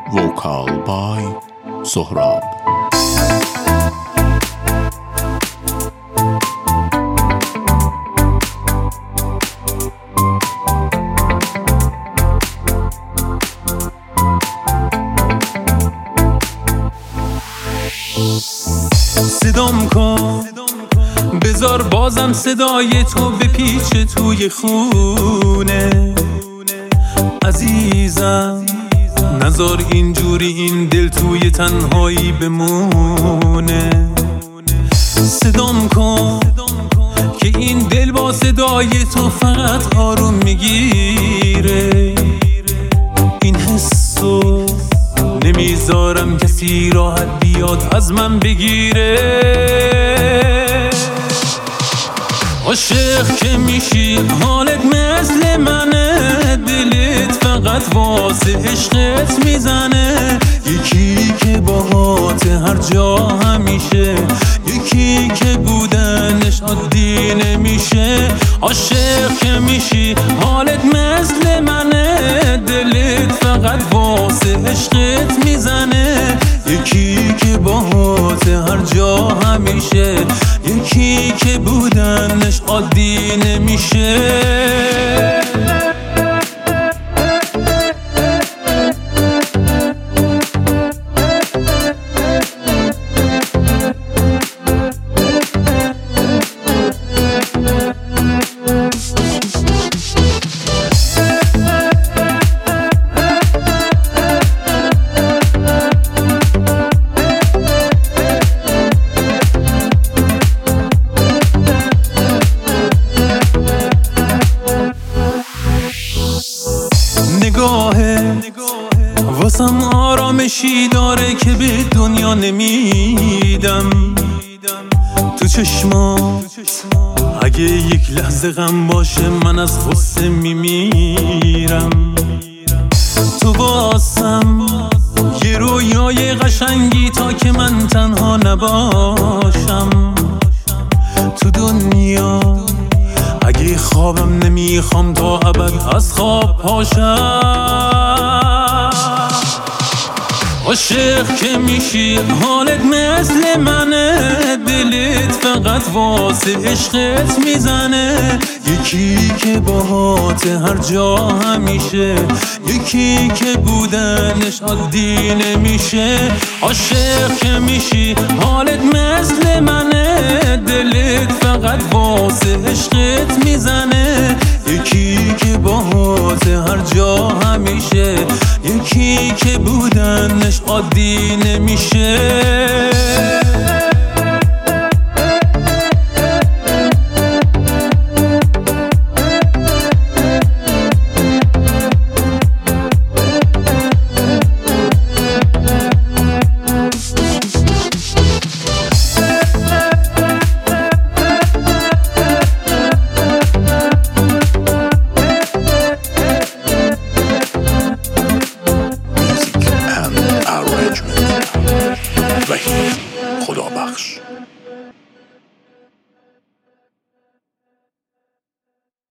Vocal by سهراب. صدام کن بذار بازم صدای تو بپیچه توی خونه عزیزم، نذار اینجوری این دل توی تنهایی بمونه. صدام کن که این دل با صدای تو فقط آروم میگیره. این حسو نمیذارم کسی راحت بیاد از من بگیره. عاشق که میشی حالت مثل منه، دلت فقط واسه عشقت میزنه. یکی که باهات هر جا همیشه، یکی که بودنش عادی نمیشه. عاشق که میشی حالت مثل منه، دلت فقط واسه عشقت میزنه. یکی که باهات هر جا همیشه، یکی که بودنش عادی نمیشه. نگاهه واسم آرامشی داره که به دنیا نمیدم. تو چشما اگه یک لحظه غم باشه من از غصه میمیرم. تو واسم یه رویای قشنگی تا که من تنها نباشم. تو دنیا اگه خوابم نمیخوام تا ابد از خواب پاشم. عاشق که میشی حالت مثل منه، دلت فقط واسه عشقت میزنه. یکی که باهات هر جا همیشه، یکی که بودنش عادی نمیشه. عاشق که میشی حالت مثل منه، دلت فقط واسه عشقت میزنه. یکی که باهات هر جا همیشه، یکی که بودنش عادی نمیشه.